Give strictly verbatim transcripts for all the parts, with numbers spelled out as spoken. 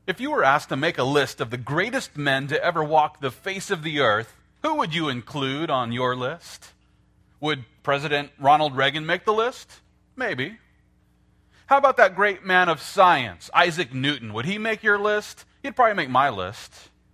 If you were asked to make a list of the greatest men to ever walk the face of the earth, who would you include on your list? Would President Ronald Reagan make the list? Maybe. How about that great man of science, Isaac Newton? Would he make your list? He'd probably make my list.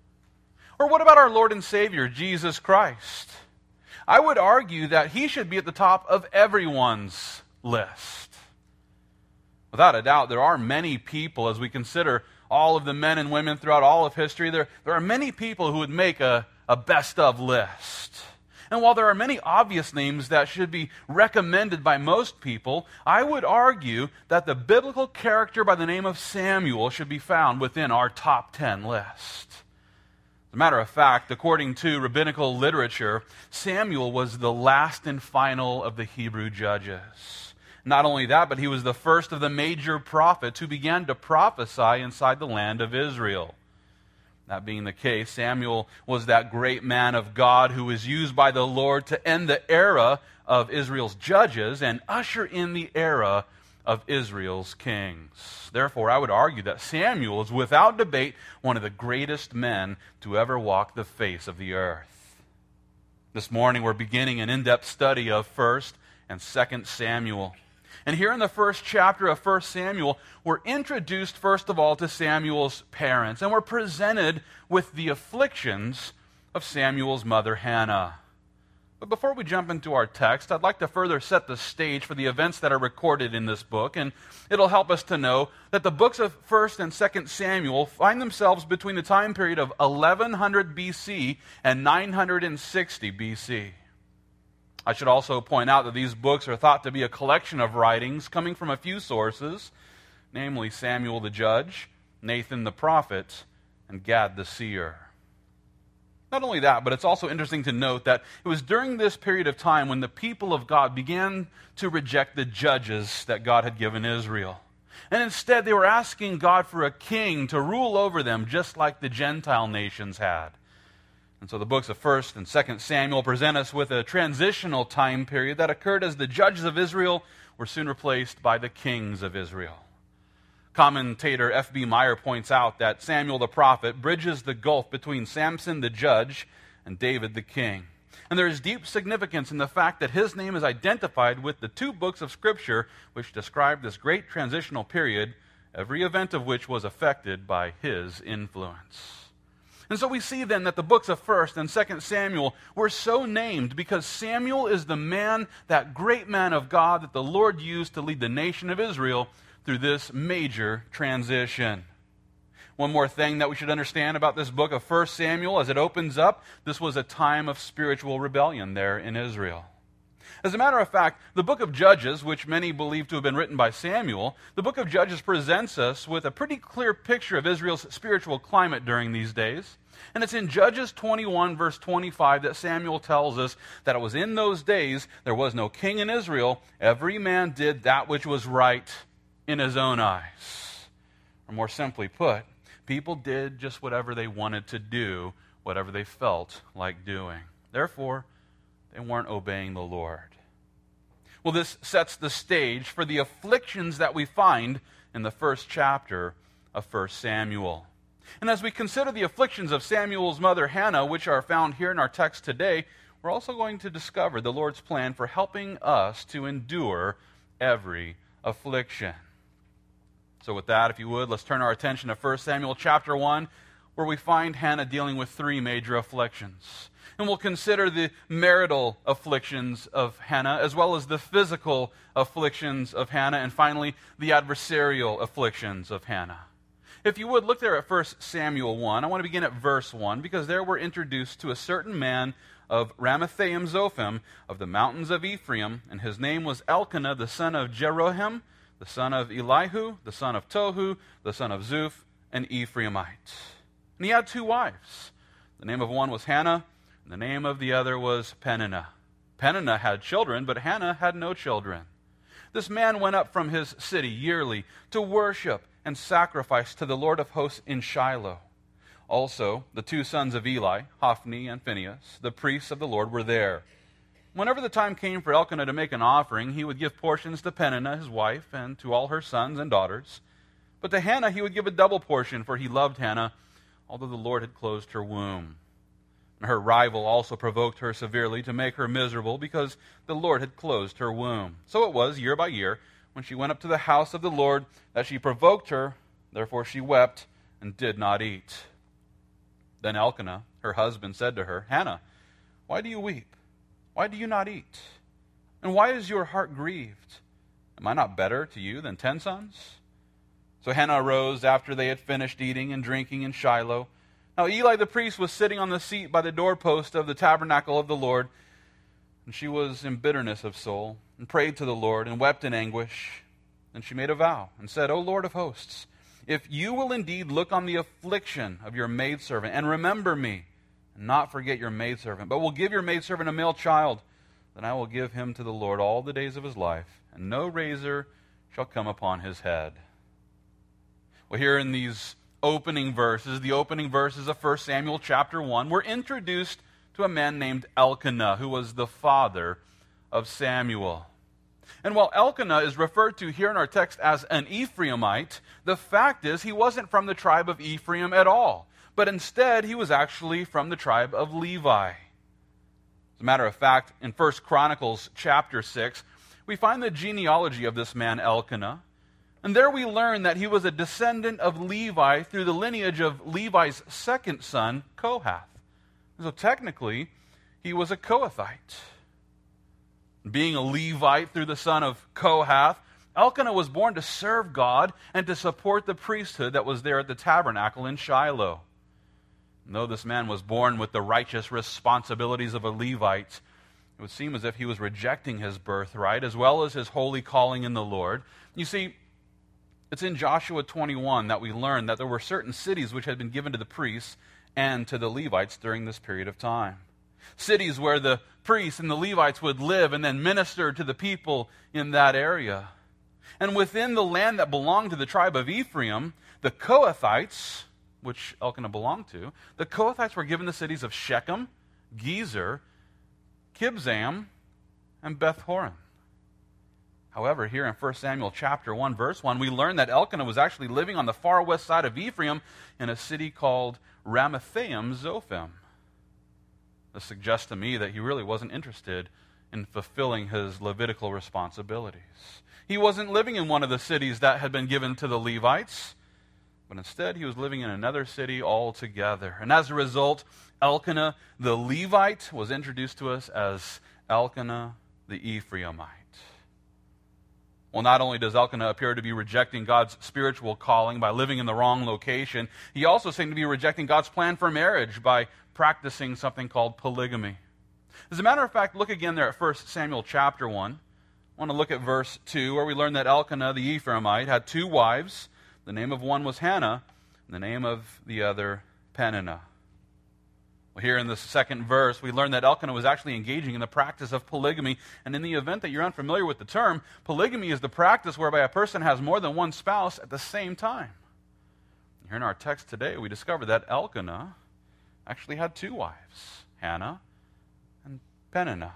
Or what about our Lord and Savior, Jesus Christ? I would argue that he should be at the top of everyone's list. Without a doubt, there are many people, as we consider all of the men and women throughout all of history, there, there are many people who would make a, a best of list. And while there are many obvious names that should be recommended by most people, I would argue that the biblical character by the name of Samuel should be found within our top ten list. As a matter of fact, according to rabbinical literature, Samuel was the last and final of the Hebrew judges. Not only that, but he was the first of the major prophets who began to prophesy inside the land of Israel. That being the case, Samuel was that great man of God who was used by the Lord to end the era of Israel's judges and usher in the era of Israel's kings. Therefore, I would argue that Samuel is without debate one of the greatest men to ever walk the face of the earth. This morning we're beginning an in-depth study of First and Second Samuel. And here in the first chapter of First Samuel, we're introduced first of all to Samuel's parents, and we're presented with the afflictions of Samuel's mother Hannah. But before we jump into our text, I'd like to further set the stage for the events that are recorded in this book, and it'll help us to know that the books of First and Second Samuel find themselves between the time period of eleven hundred B C and nine hundred sixty B C. I should also point out that these books are thought to be a collection of writings coming from a few sources, namely Samuel the judge, Nathan the prophet, and Gad the seer. Not only that, but it's also interesting to note that it was during this period of time when the people of God began to reject the judges that God had given Israel. And instead they were asking God for a king to rule over them just like the Gentile nations had. And so the books of First and Second Samuel present us with a transitional time period that occurred as the judges of Israel were soon replaced by the kings of Israel. Commentator F B Meyer points out that Samuel the prophet bridges the gulf between Samson the judge and David the king. And there is deep significance in the fact that his name is identified with the two books of Scripture which describe this great transitional period, every event of which was affected by his influence. And so we see then that the books of First and Second Samuel were so named because Samuel is the man, that great man of God that the Lord used to lead the nation of Israel through this major transition. One more thing that we should understand about this book of First Samuel as it opens up, this was a time of spiritual rebellion there in Israel. As a matter of fact, the book of Judges, which many believe to have been written by Samuel, the book of Judges presents us with a pretty clear picture of Israel's spiritual climate during these days. And it's in Judges twenty-one, verse twenty-five, that Samuel tells us that it was in those days there was no king in Israel. Every man did that which was right in his own eyes. Or more simply put, people did just whatever they wanted to do, whatever they felt like doing. Therefore, they weren't obeying the Lord. Well, this sets the stage for the afflictions that we find in the first chapter of First Samuel. And as we consider the afflictions of Samuel's mother Hannah, which are found here in our text today, we're also going to discover the Lord's plan for helping us to endure every affliction. So with that, if you would, let's turn our attention to First Samuel chapter one, where we find Hannah dealing with three major afflictions. And we'll consider the marital afflictions of Hannah, as well as the physical afflictions of Hannah, and finally, the adversarial afflictions of Hannah. If you would, look there at First Samuel one. I want to begin at verse one, because there we're introduced to a certain man of Ramathaim Zophim, of the mountains of Ephraim, and his name was Elkanah, the son of Jeroham, the son of Elihu, the son of Tohu, the son of Zuph, an Ephraimite. And he had two wives. The name of one was Hannah, and the name of the other was Peninnah. Peninnah had children, but Hannah had no children. This man went up from his city yearly to worship and sacrifice to the Lord of hosts in Shiloh. Also, the two sons of Eli, Hophni and Phinehas, the priests of the Lord, were there. Whenever the time came for Elkanah to make an offering, he would give portions to Peninnah, his wife, and to all her sons and daughters. But to Hannah he would give a double portion, for he loved Hannah, although the Lord had closed her womb. And her rival also provoked her severely to make her miserable, because the Lord had closed her womb. So it was, year by year, when she went up to the house of the Lord, that she provoked her. Therefore she wept and did not eat. Then Elkanah, her husband, said to her, Hannah, why do you weep? Why do you not eat? And why is your heart grieved? Am I not better to you than ten sons? So Hannah arose after they had finished eating and drinking in Shiloh. Now Eli the priest was sitting on the seat by the doorpost of the tabernacle of the Lord, and she was in bitterness of soul, and prayed to the Lord, and wept in anguish. Then she made a vow, and said, O Lord of hosts, if you will indeed look on the affliction of your maidservant, and remember me, and not forget your maidservant, but will give your maidservant a male child, then I will give him to the Lord all the days of his life, and no razor shall come upon his head. Well, here in these opening verses, the opening verses of First Samuel chapter one, we're introduced to a man named Elkanah, who was the father of Samuel. And while Elkanah is referred to here in our text as an Ephraimite, the fact is he wasn't from the tribe of Ephraim at all, but instead he was actually from the tribe of Levi. As a matter of fact, in First Chronicles chapter six, we find the genealogy of this man Elkanah. And there we learn that he was a descendant of Levi through the lineage of Levi's second son, Kohath. So technically, he was a Kohathite. Being a Levite through the son of Kohath, Elkanah was born to serve God and to support the priesthood that was there at the tabernacle in Shiloh. And though this man was born with the righteous responsibilities of a Levite, it would seem as if he was rejecting his birthright as well as his holy calling in the Lord. You see, it's in Joshua twenty-one that we learn that there were certain cities which had been given to the priests and to the Levites during this period of time. Cities where the priests and the Levites would live and then minister to the people in that area. And within the land that belonged to the tribe of Ephraim, the Kohathites, which Elkanah belonged to, the Kohathites were given the cities of Shechem, Gezer, Kibzam, and Beth Horon. However, here in First Samuel chapter one, verse one, we learn that Elkanah was actually living on the far west side of Ephraim in a city called Ramathaim Zophim. This suggests to me that he really wasn't interested in fulfilling his Levitical responsibilities. He wasn't living in one of the cities that had been given to the Levites, but instead he was living in another city altogether. And as a result, Elkanah the Levite was introduced to us as Elkanah the Ephraimite. Well, not only does Elkanah appear to be rejecting God's spiritual calling by living in the wrong location, he also seemed to be rejecting God's plan for marriage by practicing something called polygamy. As a matter of fact, look again there at First Samuel chapter one. I want to look at verse two, where we learn that Elkanah the Ephraimite had two wives. The name of one was Hannah, and the name of the other Peninnah. Well, here in the second verse, we learn that Elkanah was actually engaging in the practice of polygamy. And in the event that you're unfamiliar with the term, polygamy is the practice whereby a person has more than one spouse at the same time. Here in our text today, we discover that Elkanah actually had two wives, Hannah and Peninnah.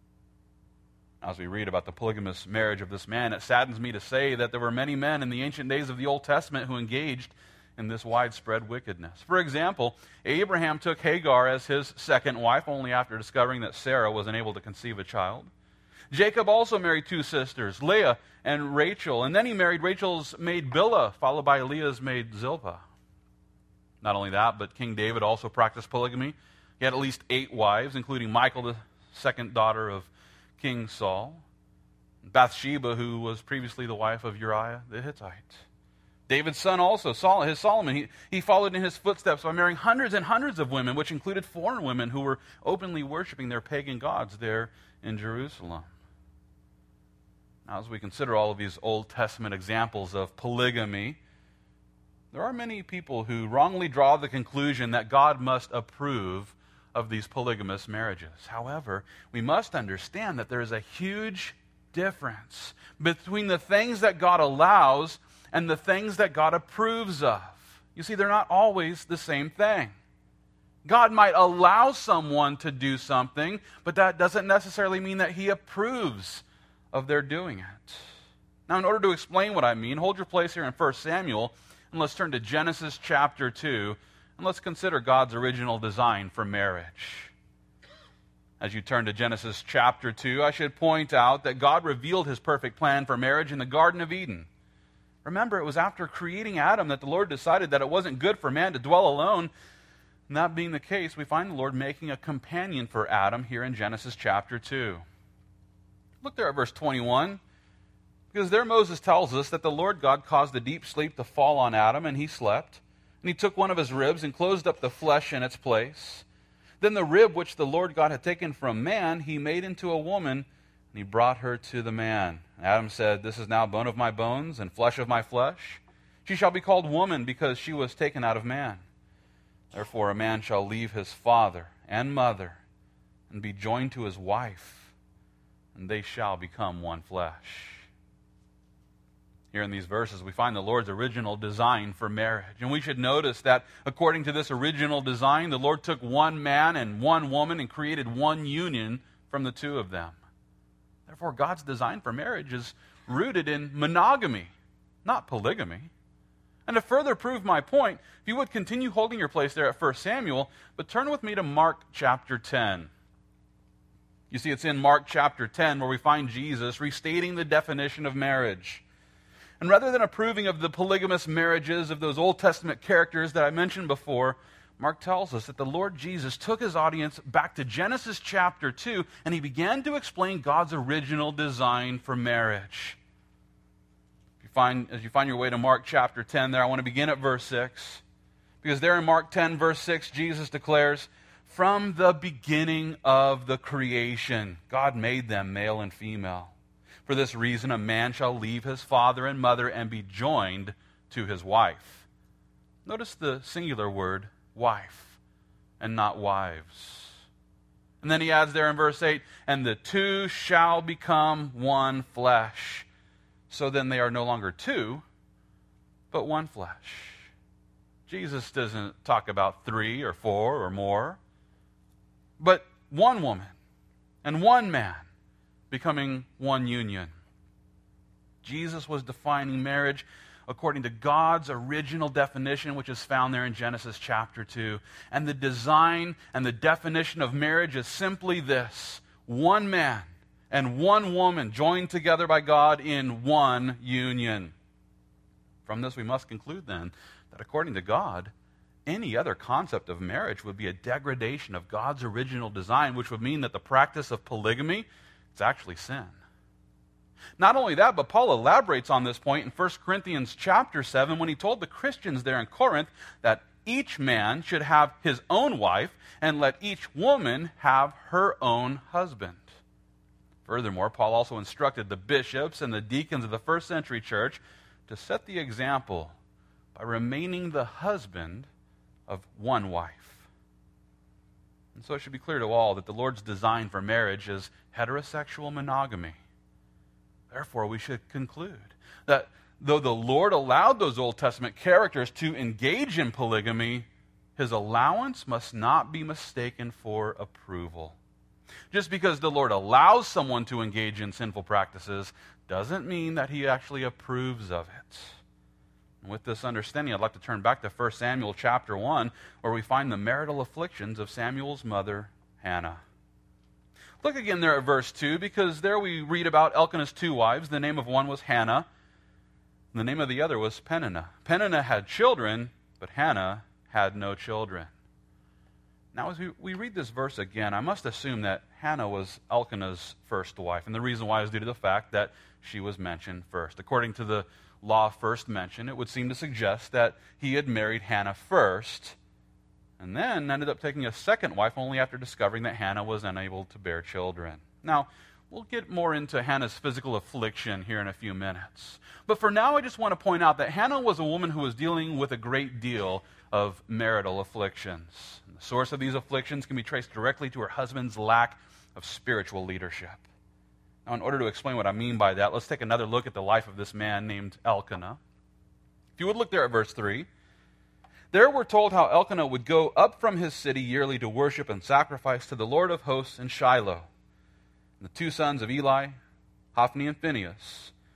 As we read about the polygamous marriage of this man, it saddens me to say that there were many men in the ancient days of the Old Testament who engaged in this widespread wickedness. For example, Abraham took Hagar as his second wife only after discovering that Sarah was unable to conceive a child. Jacob also married two sisters, Leah and Rachel, and then he married Rachel's maid Bilhah, followed by Leah's maid Zilpah. Not only that, but King David also practiced polygamy. He had at least eight wives, including Michal, the second daughter of King Saul, Bathsheba, who was previously the wife of Uriah the Hittite. David's son also, Sol- his Solomon, he, he followed in his footsteps by marrying hundreds and hundreds of women, which included foreign women who were openly worshiping their pagan gods there in Jerusalem. Now, as we consider all of these Old Testament examples of polygamy, there are many people who wrongly draw the conclusion that God must approve of these polygamous marriages. However, we must understand that there is a huge difference between the things that God allows and the things that God approves of. You see, they're not always the same thing. God might allow someone to do something, but that doesn't necessarily mean that He approves of their doing it. Now, in order to explain what I mean, hold your place here in First Samuel, and let's turn to Genesis chapter two, and let's consider God's original design for marriage. As you turn to Genesis chapter two, I should point out that God revealed his perfect plan for marriage in the Garden of Eden. Remember, it was after creating Adam that the Lord decided that it wasn't good for man to dwell alone. And that being the case, we find the Lord making a companion for Adam here in Genesis chapter two. Look there at verse twenty-one. Because there Moses tells us that the Lord God caused a deep sleep to fall on Adam, and he slept. And he took one of his ribs and closed up the flesh in its place. Then the rib which the Lord God had taken from man, he made into a woman, and he brought her to the man. Adam said, "This is now bone of my bones and flesh of my flesh. She shall be called woman, because she was taken out of man. Therefore a man shall leave his father and mother and be joined to his wife, and they shall become one flesh." Here in these verses, we find the Lord's original design for marriage. And we should notice that according to this original design, the Lord took one man and one woman and created one union from the two of them. Therefore, God's design for marriage is rooted in monogamy, not polygamy. And to further prove my point, if you would continue holding your place there at First Samuel, but turn with me to Mark chapter ten. You see, it's in Mark chapter ten where we find Jesus restating the definition of marriage. And rather than approving of the polygamous marriages of those Old Testament characters that I mentioned before, Mark tells us that the Lord Jesus took his audience back to Genesis chapter two, and he began to explain God's original design for marriage. If you find, as you find your way to Mark chapter ten there, I want to begin at verse six. Because there in Mark ten, verse six, Jesus declares, "From the beginning of the creation, God made them male and female. For this reason, a man shall leave his father and mother and be joined to his wife." Notice the singular word, wife, and not wives. And then he adds there in verse eight, "And the two shall become one flesh." So then they are no longer two, but one flesh. Jesus doesn't talk about three or four or more, but one woman and one man becoming one union. Jesus was defining marriage according to God's original definition, which is found there in Genesis chapter two. And the design and the definition of marriage is simply this: one man and one woman joined together by God in one union. From this we must conclude then that according to God, any other concept of marriage would be a degradation of God's original design, which would mean that the practice of polygamy, it's actually sin. Not only that, but Paul elaborates on this point in First Corinthians chapter seven when he told the Christians there in Corinth that each man should have his own wife and let each woman have her own husband. Furthermore, Paul also instructed the bishops and the deacons of the first century church to set the example by remaining the husband of one wife. And so it should be clear to all that the Lord's design for marriage is heterosexual monogamy. Therefore, we should conclude that though the Lord allowed those Old Testament characters to engage in polygamy, his allowance must not be mistaken for approval. Just because the Lord allows someone to engage in sinful practices doesn't mean that he actually approves of it. And with this understanding, I'd like to turn back to First Samuel chapter one, where we find the marital afflictions of Samuel's mother, Hannah. Look again there at verse two, because there we read about Elkanah's two wives. The name of one was Hannah, and the name of the other was Peninnah. Peninnah had children, but Hannah had no children. Now, as we, we read this verse again, I must assume that Hannah was Elkanah's first wife, and the reason why is due to the fact that she was mentioned first. According to the law of first mention, it would seem to suggest that he had married Hannah first, and then ended up taking a second wife only after discovering that Hannah was unable to bear children. Now, we'll get more into Hannah's physical affliction here in a few minutes. But for now, I just want to point out that Hannah was a woman who was dealing with a great deal of marital afflictions. And the source of these afflictions can be traced directly to her husband's lack of spiritual leadership. Now, in order to explain what I mean by that, let's take another look at the life of this man named Elkanah. If you would look there at verse three, there we're told how Elkanah would go up from his city yearly to worship and sacrifice to the Lord of hosts in Shiloh. And the two sons of Eli, Hophni and Phinehas, the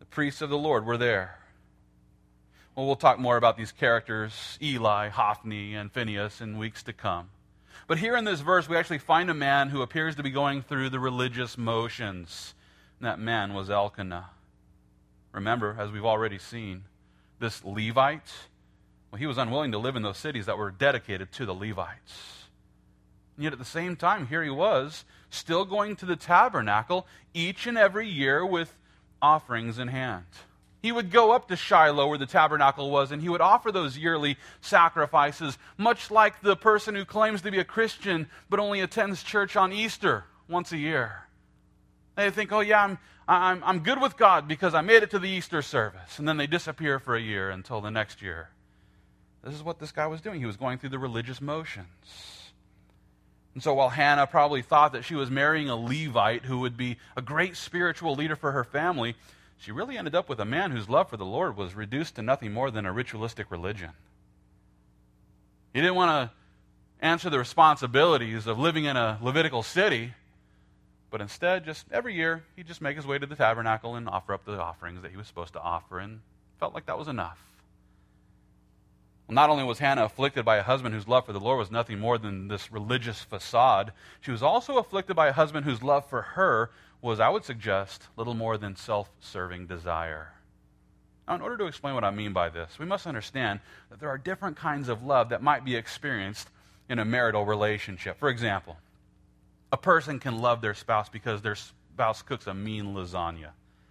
The priests of the Lord were there. Well, we'll talk more about these characters, Eli, Hophni, and Phinehas, in weeks to come. But here in this verse, we actually find a man who appears to be going through the religious motions. And that man was Elkanah. Remember, as we've already seen, this Levite, well, he was unwilling to live in those cities that were dedicated to the Levites. And yet at the same time, here he was, still going to the tabernacle each and every year with offerings in hand. He would go up to Shiloh where the tabernacle was, and he would offer those yearly sacrifices, much like the person who claims to be a Christian but only attends church on Easter once a year. They think, oh yeah, I'm, I'm, I'm good with God because I made it to the Easter service. And then they disappear for a year until the next year. This is what this guy was doing. He was going through the religious motions. And so while Hannah probably thought that she was marrying a Levite who would be a great spiritual leader for her family, she really ended up with a man whose love for the Lord was reduced to nothing more than a ritualistic religion. He didn't want to answer the responsibilities of living in a Levitical city, but instead, just every year, he'd just make his way to the tabernacle and offer up the offerings that he was supposed to offer, and felt like that was enough. Well, not only was Hannah afflicted by a husband whose love for the Lord was nothing more than this religious facade, she was also afflicted by a husband whose love for her was, I would suggest, little more than self-serving desire. Now, in order to explain what I mean by this, we must understand that there are different kinds of love that might be experienced in a marital relationship. For example, a person can love their spouse because their spouse cooks a mean lasagna.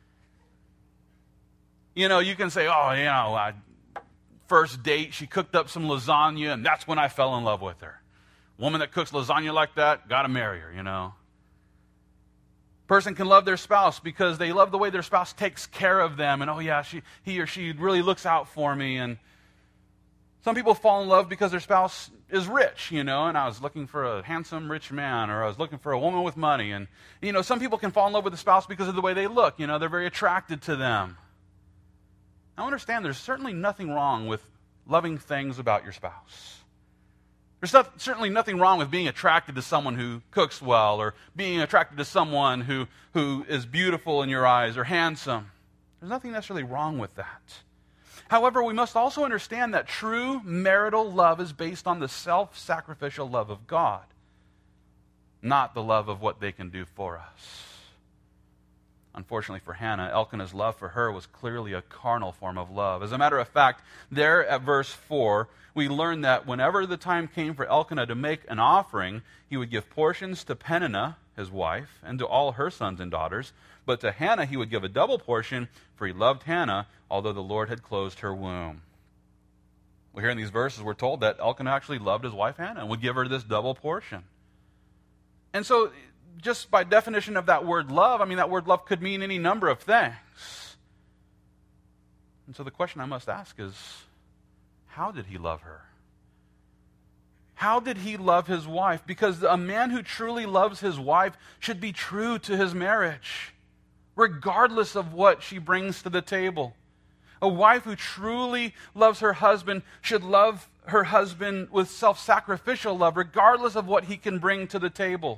You know, you can say, oh, you know, I, first date, she cooked up some lasagna, and that's when I fell in love with her. Woman that cooks lasagna like that, got to marry her, you know. Person can love their spouse because they love the way their spouse takes care of them, and oh yeah, she, he or she really looks out for me. And some people fall in love because their spouse is rich, you know, and I was looking for a handsome, rich man, or I was looking for a woman with money. And, you know, some people can fall in love with a spouse because of the way they look. You know, they're very attracted to them. Now, understand there's certainly nothing wrong with loving things about your spouse. There's not, certainly nothing wrong with being attracted to someone who cooks well, or being attracted to someone who, who is beautiful in your eyes or handsome. There's nothing necessarily wrong with that. However, we must also understand that true marital love is based on the self-sacrificial love of God, not the love of what they can do for us. Unfortunately for Hannah, Elkanah's love for her was clearly a carnal form of love. As a matter of fact, there at verse four, we learn that whenever the time came for Elkanah to make an offering, he would give portions to Peninnah, his wife, and to all her sons and daughters. But to Hannah he would give a double portion, for he loved Hannah, although the Lord had closed her womb. Well, here in these verses, we're told that Elkanah actually loved his wife Hannah and would give her this double portion. And so, just by definition of that word love, I mean, that word love could mean any number of things. And so the question I must ask is, how did he love her? How did he love his wife? Because a man who truly loves his wife should be true to his marriage, regardless of what she brings to the table. A wife who truly loves her husband should love her husband with self-sacrificial love, regardless of what he can bring to the table.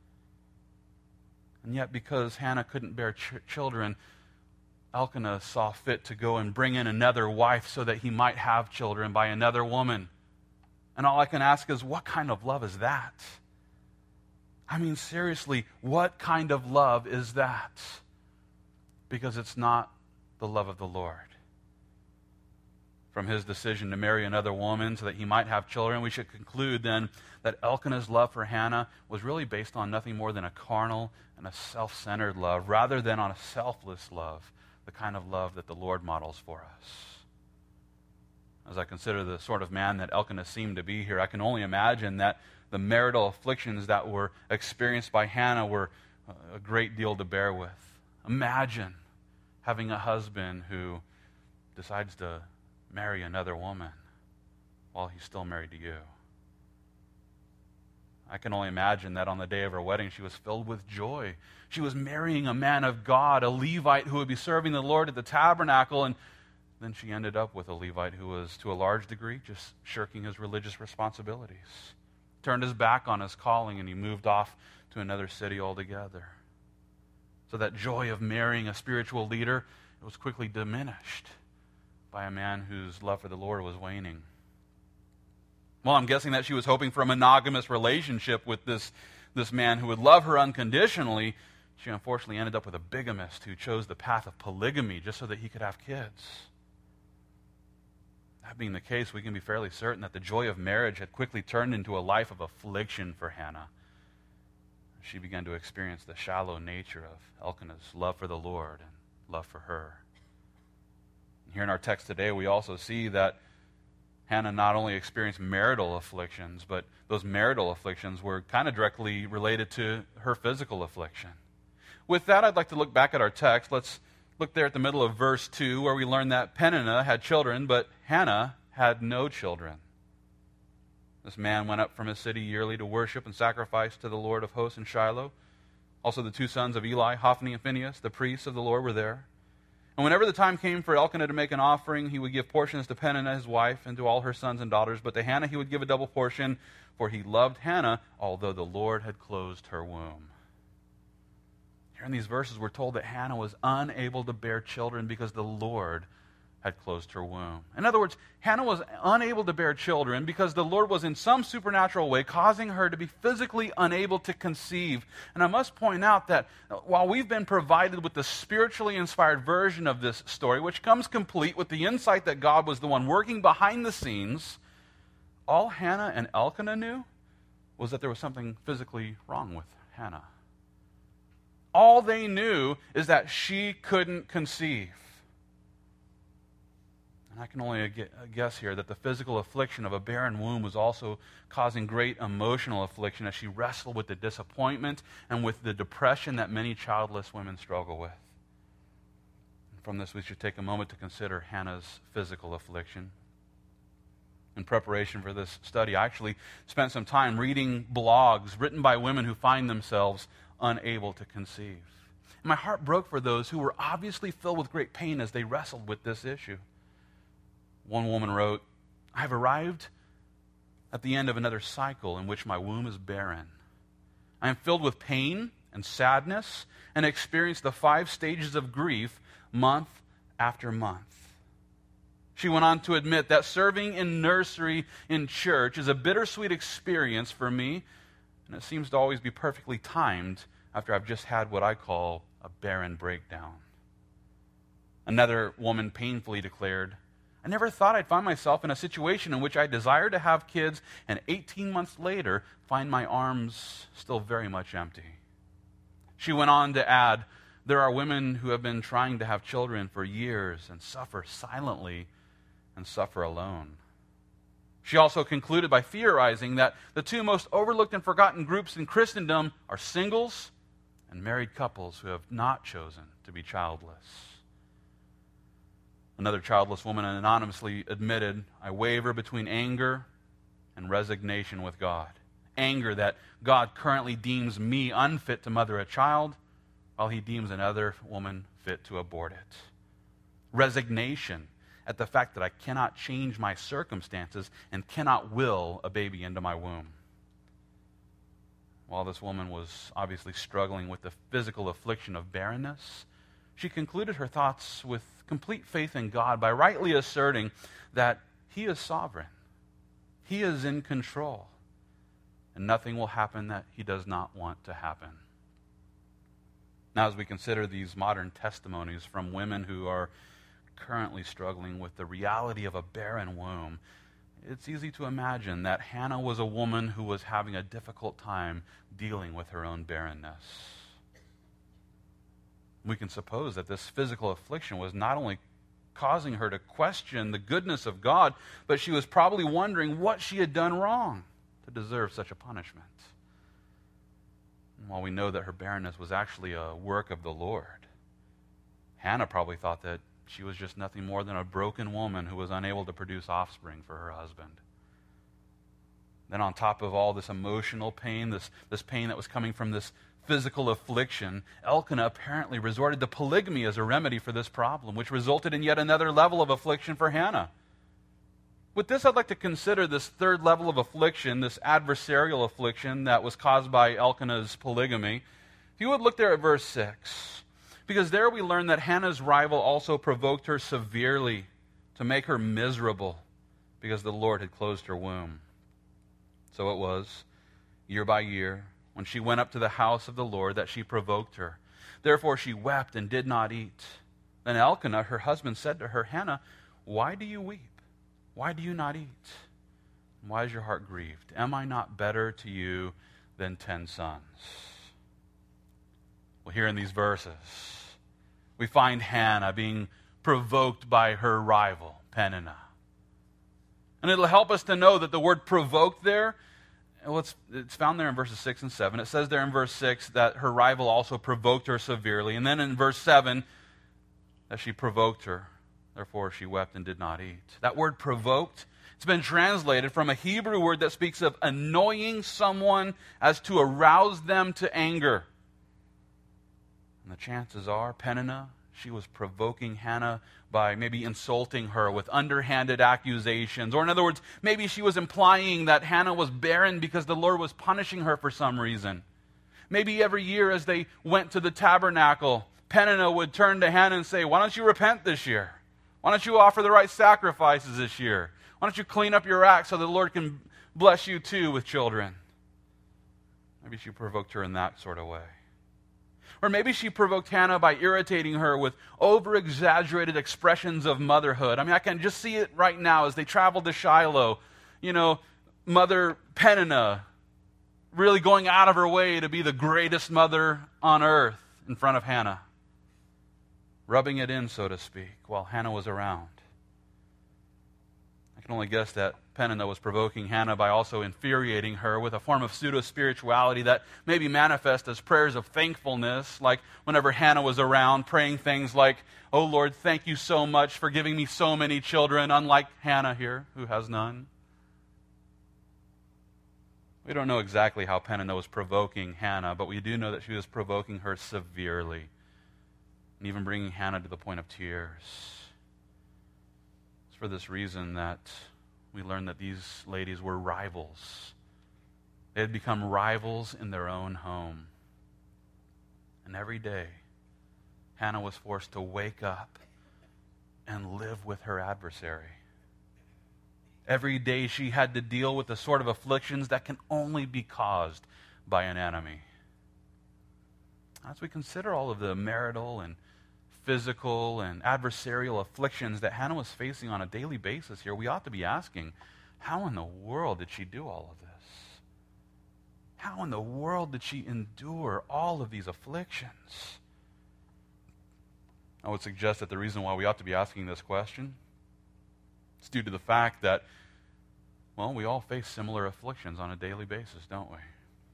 And yet, because Hannah couldn't bear ch- children, Elkanah saw fit to go and bring in another wife so that he might have children by another woman. And all I can ask is, what kind of love is that? I mean, seriously, what kind of love is that? Because it's not the love of the Lord. From his decision to marry another woman so that he might have children, we should conclude then that Elkanah's love for Hannah was really based on nothing more than a carnal and a self-centered love, rather than on a selfless love, the kind of love that the Lord models for us. As I consider the sort of man that Elkanah seemed to be here, I can only imagine that the marital afflictions that were experienced by Hannah were a great deal to bear with. Imagine having a husband who decides to marry another woman while he's still married to you. I can only imagine that on the day of her wedding, she was filled with joy. She was marrying a man of God, a Levite who would be serving the Lord at the tabernacle, and then she ended up with a Levite who was, to a large degree, just shirking his religious responsibilities. Turned his back on his calling, and he moved off to another city altogether. So that joy of marrying a spiritual leader, it was quickly diminished by a man whose love for the Lord was waning. Well, I'm guessing that she was hoping for a monogamous relationship with this, this man who would love her unconditionally. She unfortunately ended up with a bigamist who chose the path of polygamy just so that he could have kids. That being the case, we can be fairly certain that the joy of marriage had quickly turned into a life of affliction for Hannah. She began to experience the shallow nature of Elkanah's love for the Lord and love for her. And here in our text today, we also see that Hannah not only experienced marital afflictions, but those marital afflictions were kind of directly related to her physical affliction. With that, I'd like to look back at our text. Let's look there at the middle of verse two, where we learn that Peninnah had children, but Hannah had no children. This man went up from his city yearly to worship and sacrifice to the Lord of hosts in Shiloh. Also the two sons of Eli, Hophni and Phinehas, the priests of the Lord, were there. And whenever the time came for Elkanah to make an offering, he would give portions to Peninnah, his wife, and to all her sons and daughters. But to Hannah he would give a double portion, for he loved Hannah, although the Lord had closed her womb. Here in these verses, we're told that Hannah was unable to bear children because the Lord had closed her womb. In other words, Hannah was unable to bear children because the Lord was in some supernatural way causing her to be physically unable to conceive. And I must point out that while we've been provided with the spiritually inspired version of this story, which comes complete with the insight that God was the one working behind the scenes, all Hannah and Elkanah knew was that there was something physically wrong with Hannah. All they knew is that she couldn't conceive. And I can only guess here that the physical affliction of a barren womb was also causing great emotional affliction as she wrestled with the disappointment and with the depression that many childless women struggle with. And from this, we should take a moment to consider Hannah's physical affliction. In preparation for this study, I actually spent some time reading blogs written by women who find themselves unable to conceive. And my heart broke for those who were obviously filled with great pain as they wrestled with this issue. One woman wrote, "I have arrived at the end of another cycle in which my womb is barren. I am filled with pain and sadness and experience the five stages of grief month after month." She went on to admit that serving in nursery in church is a bittersweet experience for me, and it seems to always be perfectly timed after I've just had what I call a barren breakdown. Another woman painfully declared, "I never thought I'd find myself in a situation in which I desire to have kids and eighteen months later find my arms still very much empty." She went on to add, "There are women who have been trying to have children for years and suffer silently and suffer alone." She also concluded by theorizing that the two most overlooked and forgotten groups in Christendom are singles and married couples who have not chosen to be childless. Another childless woman anonymously admitted, "I waver between anger and resignation with God. Anger that God currently deems me unfit to mother a child, while he deems another woman fit to abort it. Resignation at the fact that I cannot change my circumstances and cannot will a baby into my womb." While this woman was obviously struggling with the physical affliction of barrenness, she concluded her thoughts with complete faith in God by rightly asserting that he is sovereign, he is in control, and nothing will happen that he does not want to happen. Now, as we consider these modern testimonies from women who are currently struggling with the reality of a barren womb, it's easy to imagine that Hannah was a woman who was having a difficult time dealing with her own barrenness. We can suppose that this physical affliction was not only causing her to question the goodness of God, but she was probably wondering what she had done wrong to deserve such a punishment. And while we know that her barrenness was actually a work of the Lord, Hannah probably thought that she was just nothing more than a broken woman who was unable to produce offspring for her husband. Then on top of all this emotional pain, this, this pain that was coming from this physical affliction, Elkanah apparently resorted to polygamy as a remedy for this problem, which resulted in yet another level of affliction for Hannah. With this, I'd like to consider this third level of affliction, this adversarial affliction that was caused by Elkanah's polygamy. If you would look there at verse six. Because there we learn that Hannah's rival also provoked her severely to make her miserable because the Lord had closed her womb. So it was, year by year, when she went up to the house of the Lord, that she provoked her. Therefore she wept and did not eat. Then Elkanah, her husband, said to her, Hannah, why do you weep? Why do you not eat? And why is your heart grieved? Am I not better to you than ten sons? Well, here in these verses, we find Hannah being provoked by her rival, Peninnah. And it'll help us to know that the word provoked there, well, it's, it's found there in verses six and seven. It says there in verse six that her rival also provoked her severely. And then in verse seven, that she provoked her. Therefore she wept and did not eat. That word provoked, it's been translated from a Hebrew word that speaks of annoying someone as to arouse them to anger. And the chances are, Peninnah, she was provoking Hannah by maybe insulting her with underhanded accusations. Or in other words, maybe she was implying that Hannah was barren because the Lord was punishing her for some reason. Maybe every year as they went to the tabernacle, Peninnah would turn to Hannah and say, why don't you repent this year? Why don't you offer the right sacrifices this year? Why don't you clean up your act so the Lord can bless you too with children? Maybe she provoked her in that sort of way. Or maybe she provoked Hannah by irritating her with over-exaggerated expressions of motherhood. I mean, I can just see it right now as they traveled to Shiloh. You know, Mother Peninnah really going out of her way to be the greatest mother on earth in front of Hannah. Rubbing it in, so to speak, while Hannah was around. I can only guess that Peninnah was provoking Hannah by also infuriating her with a form of pseudo-spirituality that maybe manifest as prayers of thankfulness, like whenever Hannah was around, praying things like, oh Lord, thank you so much for giving me so many children, unlike Hannah here, who has none. We don't know exactly how Peninnah was provoking Hannah, but we do know that she was provoking her severely, and even bringing Hannah to the point of tears. It's for this reason that we learn that these ladies were rivals. They had become rivals in their own home. And every day, Hannah was forced to wake up and live with her adversary. Every day she had to deal with the sort of afflictions that can only be caused by an enemy. As we consider all of the marital and physical and adversarial afflictions that Hannah was facing on a daily basis here, we ought to be asking, how in the world did she do all of this? How in the world did she endure all of these afflictions? I would suggest that the reason why we ought to be asking this question is due to the fact that, well, we all face similar afflictions on a daily basis, don't we?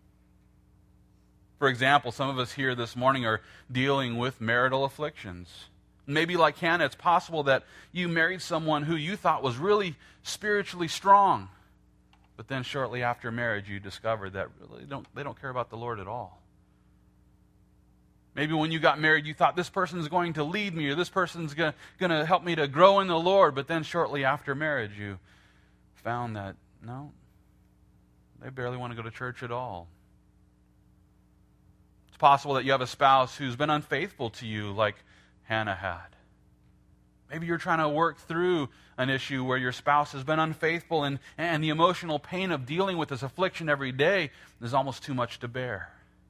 For example, some of us here this morning are dealing with marital afflictions. Maybe like Hannah, it's possible that you married someone who you thought was really spiritually strong, but then shortly after marriage you discovered that really don't, they don't care about the Lord at all. Maybe when you got married you thought this person's going to lead me or this person's going to help me to grow in the Lord, but then shortly after marriage you found that, no, they barely want to go to church at all. It's possible that you have a spouse who's been unfaithful to you like Hannah had. Maybe you're trying to work through an issue where your spouse has been unfaithful and, and the emotional pain of dealing with this affliction every day is almost too much to bear.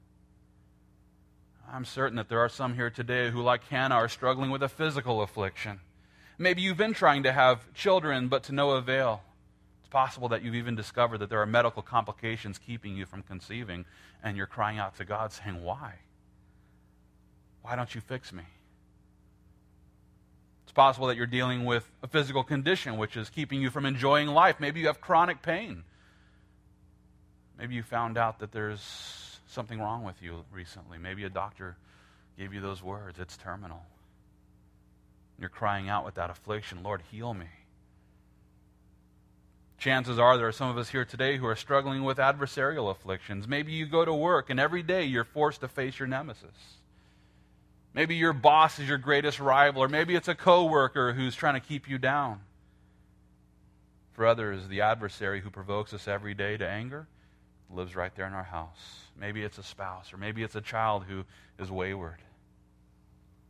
I'm certain that there are some here today who, like Hannah, are struggling with a physical affliction. Maybe you've been trying to have children, but to no avail. It's possible that you've even discovered that there are medical complications keeping you from conceiving, and you're crying out to God saying, why? Why don't you fix me? It's possible that you're dealing with a physical condition which is keeping you from enjoying life. Maybe you have chronic pain. Maybe you found out that there's something wrong with you recently. Maybe a doctor gave you those words, it's terminal. You're crying out with that affliction, Lord, heal me. Chances are there are some of us here today who are struggling with adversarial afflictions. Maybe you go to work and every day you're forced to face your nemesis. Maybe your boss is your greatest rival, or maybe it's a coworker who's trying to keep you down. For others, the adversary who provokes us every day to anger lives right there in our house. Maybe it's a spouse, or maybe it's a child who is wayward.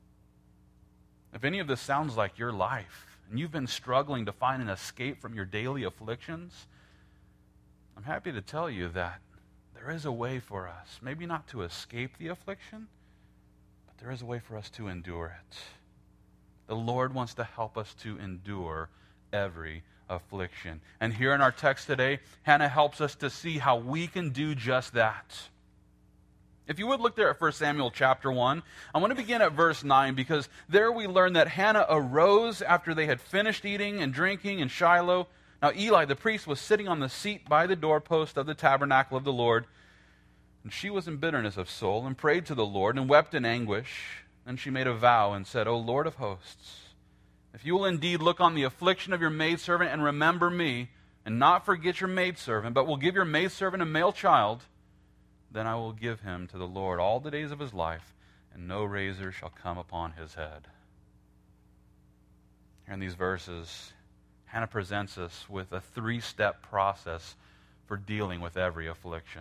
If any of this sounds like your life, and you've been struggling to find an escape from your daily afflictions, I'm happy to tell you that there is a way for us, maybe not to escape the affliction, but there is a way for us to endure it. The Lord wants to help us to endure every affliction. And here in our text today, Hannah helps us to see how we can do just that. If you would look there at First Samuel chapter one, I want to begin at verse nine, because there we learn that Hannah arose after they had finished eating and drinking in Shiloh. Now Eli the priest was sitting on the seat by the doorpost of the tabernacle of the Lord, and she was in bitterness of soul and prayed to the Lord and wept in anguish. Then she made a vow and said, O Lord of hosts, if you will indeed look on the affliction of your maidservant and remember me, and not forget your maidservant, but will give your maidservant a male child, then I will give him to the Lord all the days of his life, and no razor shall come upon his head. Here in these verses, Hannah presents us with a three-step process for dealing with every affliction.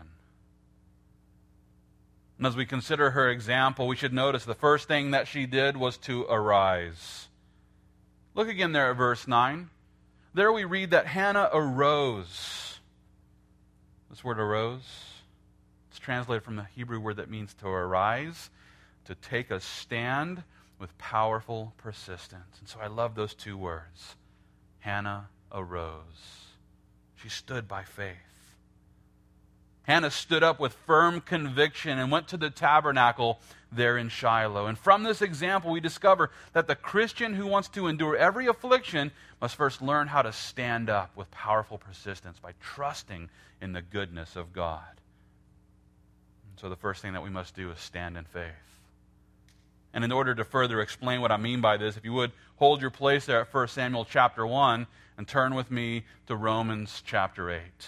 And as we consider her example, we should notice the first thing that she did was to arise. Look again there at verse nine. There we read that Hannah arose. This word arose, it's translated from the Hebrew word that means to arise, to take a stand with powerful persistence. And so I love those two words. Hannah arose. She stood by faith. Hannah stood up with firm conviction and went to the tabernacle there in Shiloh. And from this example, we discover that the Christian who wants to endure every affliction must first learn how to stand up with powerful persistence by trusting in the goodness of God. And so the first thing that we must do is stand in faith. And in order to further explain what I mean by this, if you would hold your place there at First Samuel chapter one and turn with me to Romans chapter eight.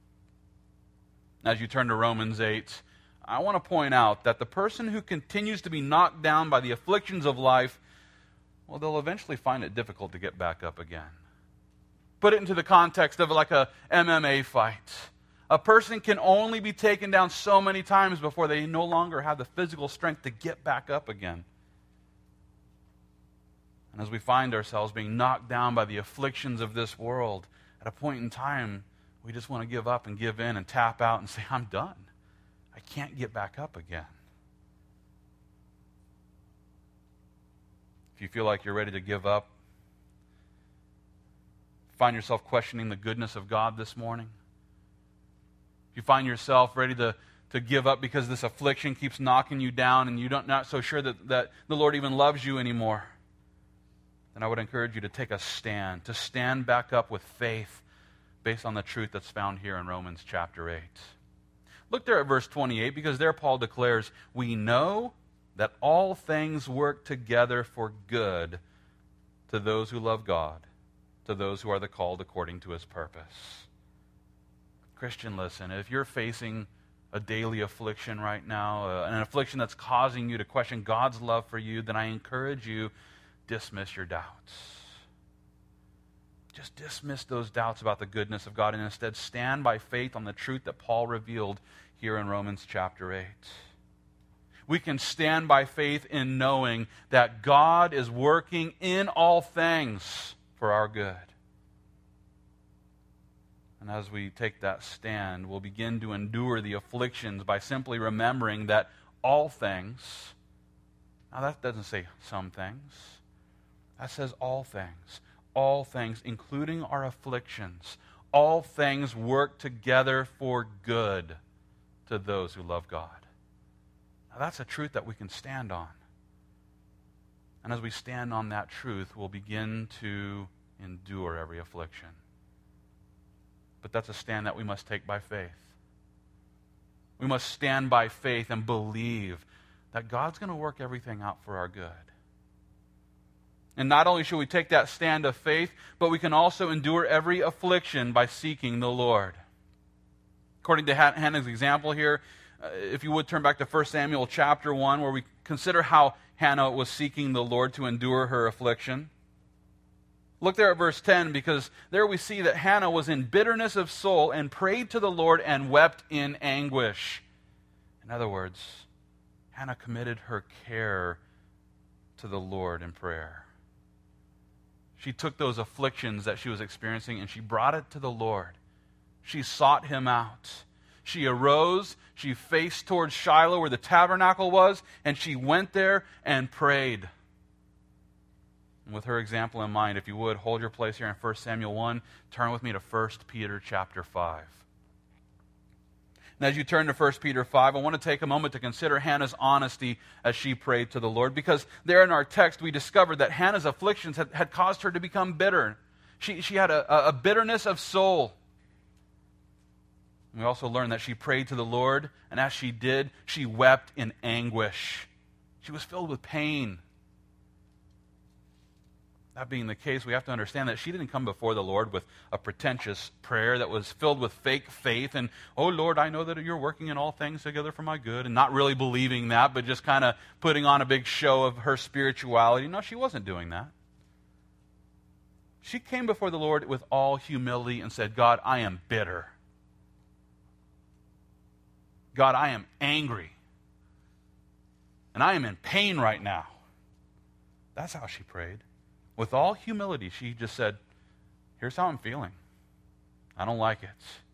As you turn to Romans eight, I want to point out that the person who continues to be knocked down by the afflictions of life, well, they'll eventually find it difficult to get back up again. Put it into the context of like a M M A fight. A person can only be taken down so many times before they no longer have the physical strength to get back up again. And as we find ourselves being knocked down by the afflictions of this world, at a point in time, we just want to give up and give in and tap out and say, I'm done. I can't get back up again. If you feel like you're ready to give up, find yourself questioning the goodness of God this morning, if you find yourself ready to, to give up because this affliction keeps knocking you down and you're not, not so sure that, that the Lord even loves you anymore, then I would encourage you to take a stand, to stand back up with faith based on the truth that's found here in Romans chapter eight. Look there at verse twenty-eight, because there Paul declares, we know that all things work together for good to those who love God, to those who are the called according to his purpose. Christian, listen, if you're facing a daily affliction right now, uh, an affliction that's causing you to question God's love for you, then I encourage you, dismiss your doubts. Just dismiss those doubts about the goodness of God and instead stand by faith on the truth that Paul revealed here in Romans chapter eight. We can stand by faith in knowing that God is working in all things for our good. And as we take that stand, we'll begin to endure the afflictions by simply remembering that all things, now that doesn't say some things, that says all things. All things, including our afflictions, all things work together for good to those who love God. Now that's a truth that we can stand on. And as we stand on that truth, we'll begin to endure every affliction. But that's a stand that we must take by faith. We must stand by faith and believe that God's going to work everything out for our good. And not only should we take that stand of faith, but we can also endure every affliction by seeking the Lord. According to Hannah's example here, uh, if you would turn back to First Samuel chapter one, where we consider how Hannah was seeking the Lord to endure her affliction. Look there at verse ten, because there we see that Hannah was in bitterness of soul and prayed to the Lord and wept in anguish. In other words, Hannah committed her care to the Lord in prayer. She took those afflictions that she was experiencing and she brought it to the Lord. She sought him out. She arose, she faced towards Shiloh where the tabernacle was, and she went there and prayed. And with her example in mind, if you would, hold your place here in First Samuel one. Turn with me to First Peter chapter five. And as you turn to First Peter five, I want to take a moment to consider Hannah's honesty as she prayed to the Lord, because there in our text we discovered that Hannah's afflictions had, had caused her to become bitter. She, she had a, a bitterness of soul. We also learned that she prayed to the Lord, and as she did, she wept in anguish. She was filled with pain. That being the case, we have to understand that she didn't come before the Lord with a pretentious prayer that was filled with fake faith and, oh Lord, I know that you're working in all things together for my good, and not really believing that, but just kind of putting on a big show of her spirituality. No, she wasn't doing that. She came before the Lord with all humility and said, God, I am bitter. God, I am angry. And I am in pain right now. That's how she prayed. With all humility, she just said, here's how I'm feeling. I don't like it.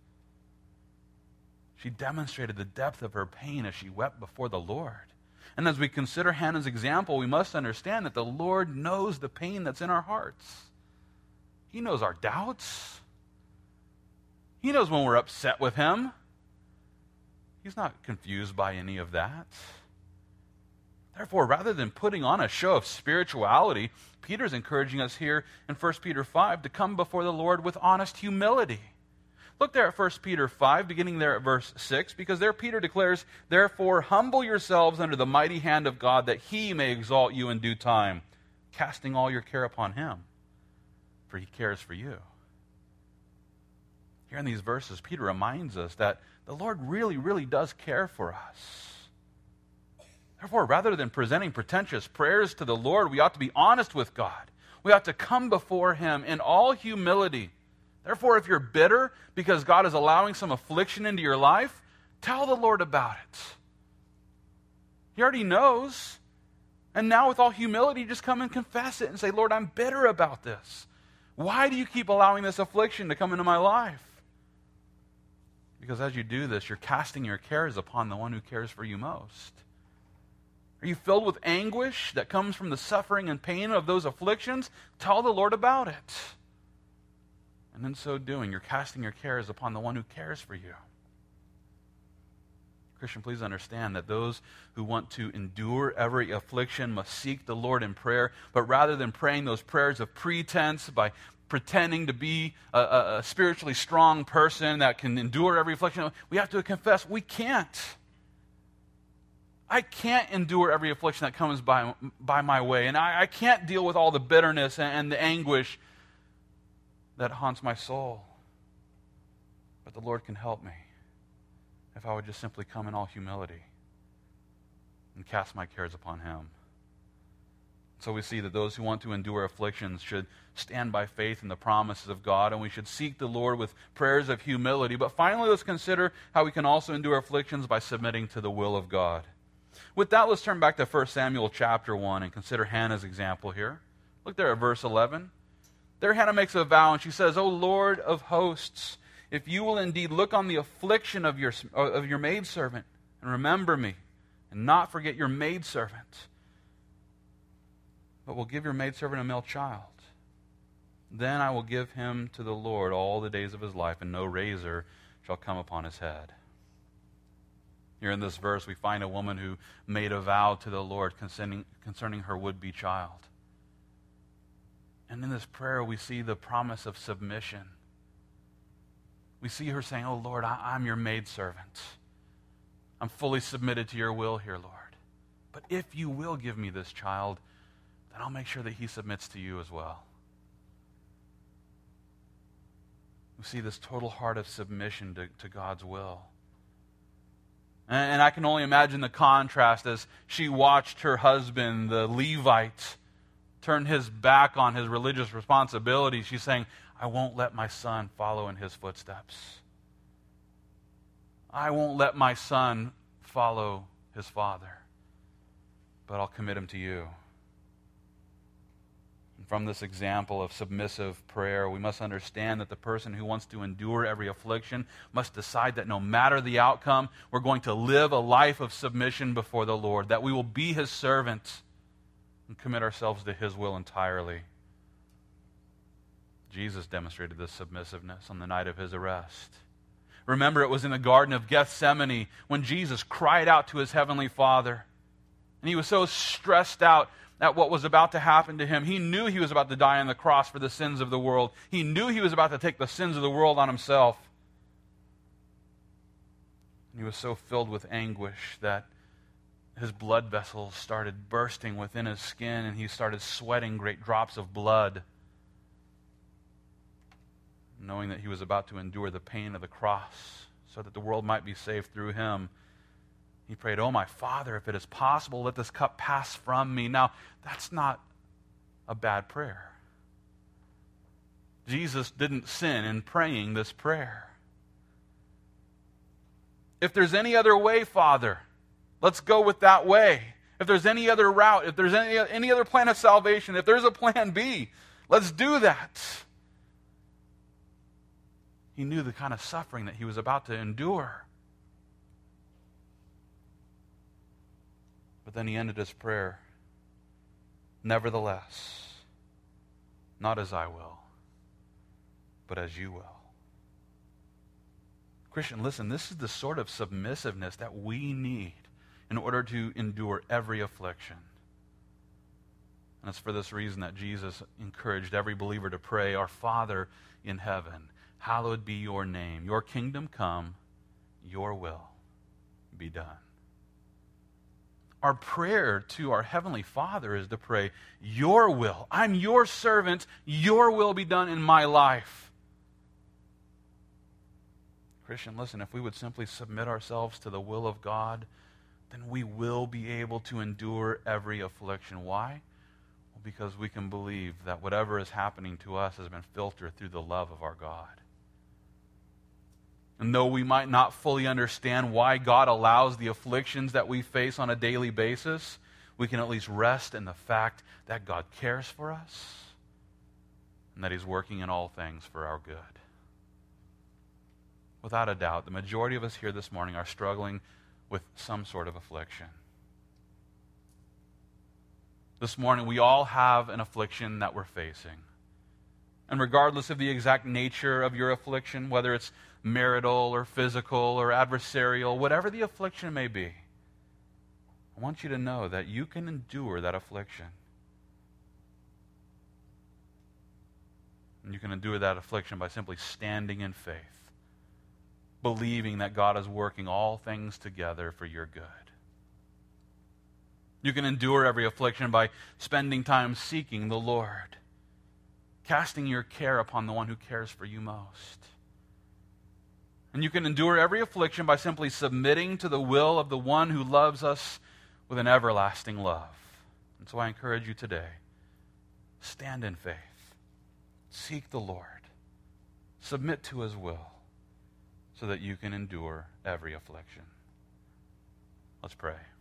She demonstrated the depth of her pain as she wept before the Lord. And as we consider Hannah's example, we must understand that the Lord knows the pain that's in our hearts. He knows our doubts. He knows when we're upset with Him. He's not confused by any of that. Therefore, rather than putting on a show of spirituality, Peter's encouraging us here in First Peter five to come before the Lord with honest humility. Look there at First Peter five, beginning there at verse six, because there Peter declares, therefore humble yourselves under the mighty hand of God, that He may exalt you in due time, casting all your care upon Him, for He cares for you. Here in these verses, Peter reminds us that the Lord really, really does care for us. Therefore, rather than presenting pretentious prayers to the Lord, we ought to be honest with God. We ought to come before Him in all humility. Therefore, if you're bitter because God is allowing some affliction into your life, tell the Lord about it. He already knows. And now with all humility, just come and confess it and say, Lord, I'm bitter about this. Why do you keep allowing this affliction to come into my life? Because as you do this, you're casting your cares upon the one who cares for you most. Are you filled with anguish that comes from the suffering and pain of those afflictions? Tell the Lord about it. And in so doing, you're casting your cares upon the one who cares for you. Christian, please understand that those who want to endure every affliction must seek the Lord in prayer, but rather than praying those prayers of pretense by pretending to be a, a, a spiritually strong person that can endure every affliction, we have to confess we can't. I can't endure every affliction that comes by, by my way, and I, I can't deal with all the bitterness and, and the anguish that haunts my soul. But the Lord can help me if I would just simply come in all humility and cast my cares upon Him. So we see that those who want to endure afflictions should stand by faith in the promises of God, and we should seek the Lord with prayers of humility. But finally, let's consider how we can also endure afflictions by submitting to the will of God. With that, let's turn back to First Samuel chapter one and consider Hannah's example here. Look there at verse eleven. There Hannah makes a vow, and she says, O Lord of hosts, if you will indeed look on the affliction of your, of your maidservant, and remember me, and not forget your maidservant, but will give your maidservant a male child, then I will give him to the Lord all the days of his life, and no razor shall come upon his head. Here in this verse, we find a woman who made a vow to the Lord concerning, concerning her would-be child. And in this prayer, we see the promise of submission. We see her saying, oh Lord, I, I'm your maidservant. I'm fully submitted to your will here, Lord. But if you will give me this child, then I'll make sure that he submits to you as well. We see this total heart of submission to, to God's will. And, and I can only imagine the contrast as she watched her husband, the Levite, turn his back on his religious responsibilities. She's saying, I won't let my son follow in his footsteps. I won't let my son follow his father, but I'll commit him to you. And From this example of submissive prayer, we must understand that the person who wants to endure every affliction must decide that no matter the outcome, we're going to live a life of submission before the Lord, that we will be His servants and commit ourselves to His will entirely. Jesus demonstrated this submissiveness on the night of His arrest. Remember, it was in the Garden of Gethsemane when Jesus cried out to His heavenly Father. And He was so stressed out at what was about to happen to Him. He knew He was about to die on the cross for the sins of the world. He knew He was about to take the sins of the world on Himself. And He was so filled with anguish that His blood vessels started bursting within His skin, and He started sweating great drops of blood, knowing that He was about to endure the pain of the cross so that the world might be saved through Him. He prayed, "Oh, my Father, if it is possible, let this cup pass from me." Now, that's not a bad prayer. Jesus didn't sin in praying this prayer. If there's any other way, Father, let's go with that way. If there's any other route, if there's any, any other plan of salvation, if there's a plan B, let's do that. He knew the kind of suffering that He was about to endure. But then He ended His prayer, "Nevertheless, not as I will, but as you will." Christian, listen, this is the sort of submissiveness that we need in order to endure every affliction. And it's for this reason that Jesus encouraged every believer to pray, "Our Father in heaven, hallowed be your name. Your kingdom come, your will be done." Our prayer to our Heavenly Father is to pray, "Your will. I'm your servant. Your will be done in my life." Christian, listen, if we would simply submit ourselves to the will of God, then we will be able to endure every affliction. Why? Well, because we can believe that whatever is happening to us has been filtered through the love of our God. And though we might not fully understand why God allows the afflictions that we face on a daily basis, we can at least rest in the fact that God cares for us and that He's working in all things for our good. Without a doubt, the majority of us here this morning are struggling with some sort of affliction. This morning, we all have an affliction that we're facing. And regardless of the exact nature of your affliction, whether it's marital or physical or adversarial, whatever the affliction may be, I want you to know that you can endure that affliction. And you can endure that affliction by simply standing in faith, believing that God is working all things together for your good. You can endure every affliction by spending time seeking the Lord, casting your care upon the one who cares for you most. And you can endure every affliction by simply submitting to the will of the one who loves us with an everlasting love. And so I encourage you today, stand in faith, seek the Lord, submit to His will, so that you can endure every affliction. Let's pray.